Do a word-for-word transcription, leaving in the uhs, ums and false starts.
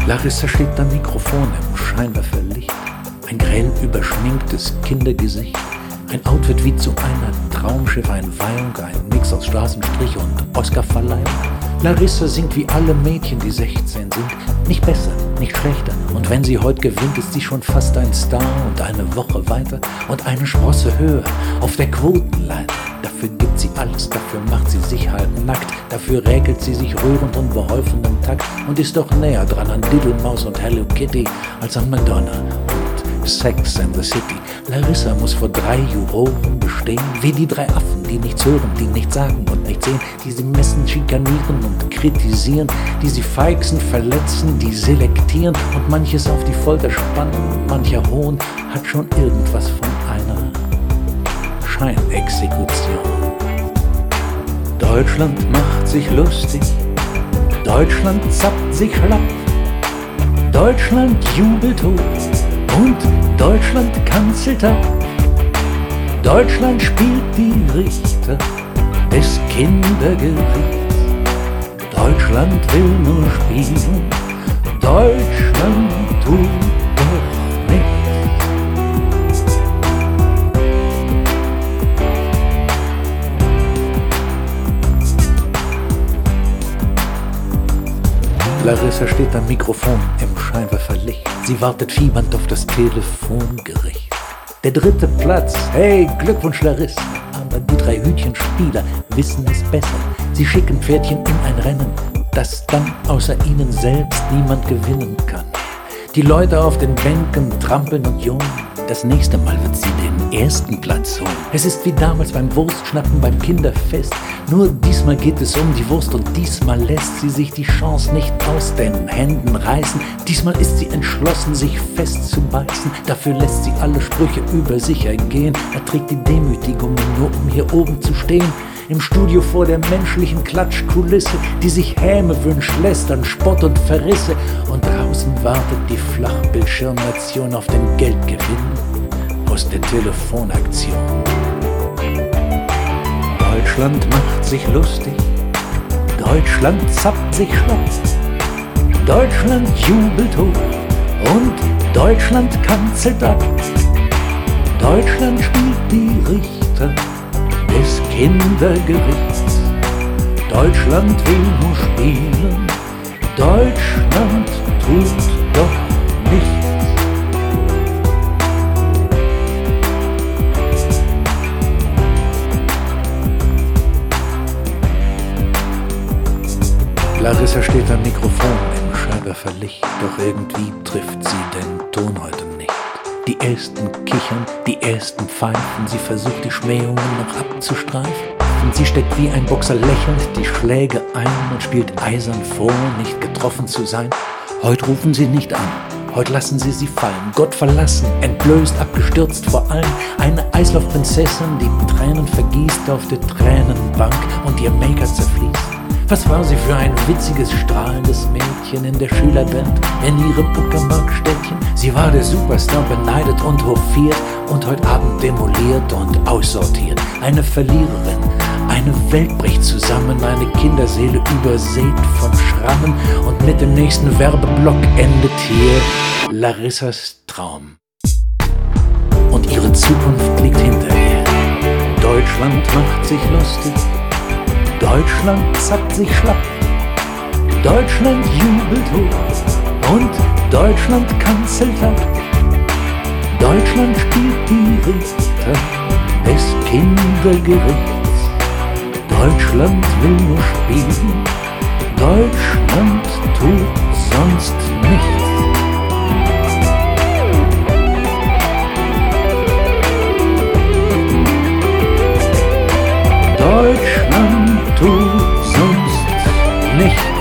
Larissa steht am Mikrofon im Scheinwerferlicht. Ein grell überschminktes Kindergesicht. Ein Outfit wie zu einer Traumschiff, ein Weihung, ein Mix aus Straßenstrich und Oscarverleihung. Larissa singt wie alle Mädchen, die sechzehn sind. Nicht besser, nicht schlechter. Und wenn sie heute gewinnt, ist sie schon fast ein Star. Und eine Woche weiter und eine Sprosse höher auf der Quotenleiter. Dafür gibt sie alles, dafür macht sie sich halt nackt. Dafür räkelt sie sich rührend und beholfen im Takt. Und ist doch näher dran an Diddlemaus und Hello Kitty als an Madonna und Sex and the City. Larissa muss vor drei Juroren bestehen, wie die drei Affen, die nichts hören, die nichts sagen und nichts sehen, die sie messen, schikanieren und kritisieren, die sie feixen, verletzen, die selektieren und manches auf die Folter spannen. Mancher Hohn hat schon irgendwas von einer Scheinexekution. Deutschland macht sich lustig, Deutschland zappt sich schlapp, Deutschland jubelt hoch und Deutschland kanzelt ab. Deutschland spielt die Richter des Kindergerichts. Deutschland will nur spielen, Deutschland tut doch nichts. Larissa steht am Mikrofon im Scheinwerferlicht. Sie wartet fiebernd auf das Telefongericht. Der dritte Platz, hey, Glückwunsch Larissa. Aber die drei Hütchenspieler wissen es besser. Sie schicken Pferdchen in ein Rennen, das dann außer ihnen selbst niemand gewinnen kann. Die Leute auf den Bänken trampeln und johlen. Das nächste Mal wird sie den ersten Platz holen. Es ist wie damals beim Wurstschnappen beim Kinderfest. Nur diesmal geht es um die Wurst und diesmal lässt sie sich die Chance nicht aus den Händen reißen. Diesmal ist sie entschlossen, sich festzubeißen. Dafür lässt sie alle Sprüche über sich ergehen. Erträgt die Demütigungen nur, um hier oben zu stehen. Im Studio vor der menschlichen Klatschkulisse, die sich Häme wünscht, lästern, Spott und Verrisse. Und draußen wartet die Flachbildschirmnation auf den Geldgewinn aus der Telefonaktion. Deutschland macht sich lustig, Deutschland zappt sich schlapp, Deutschland jubelt hoch und Deutschland kanzelt ab. Deutschland spielt die Richter des Kindergerichts. Deutschland will nur spielen, Deutschland tut doch nichts. Larissa steht am Mikrofon im Scheinwerferlicht, doch irgendwie trifft sie den Ton heute nicht. Die Ersten kichern, die Ersten pfeifen, sie versucht die Schmähungen noch abzustreifen. Und sie steckt wie ein Boxer lächelnd die Schläge ein und spielt eisern vor, nicht getroffen zu sein. Heute rufen sie nicht an, heute lassen sie sie fallen, Gott verlassen, entblößt, abgestürzt vor allem. Eine Eislaufprinzessin, die Tränen vergießt auf der Tränenbank und ihr Make-up zerfließt. Was war sie für ein witziges, strahlendes Mädchen in der Schülerband in ihrem Uckermark-Städtchen? Sie war der Superstar, beneidet und hofiert und heute Abend demoliert und aussortiert. Eine Verliererin, eine Welt bricht zusammen, eine Kinderseele übersät von Schrammen. Und mit dem nächsten Werbeblock endet hier Larissas Traum. Und ihre Zukunft liegt hinter ihr. Deutschland macht sich lustig, Deutschland zappt sich schlapp, Deutschland jubelt hoch und Deutschland kanzelt ab. Deutschland spielt die Richter des Kindergerichts. Deutschland will nur spielen, Deutschland tut sonst nichts. Deutschland tut sonst nichts.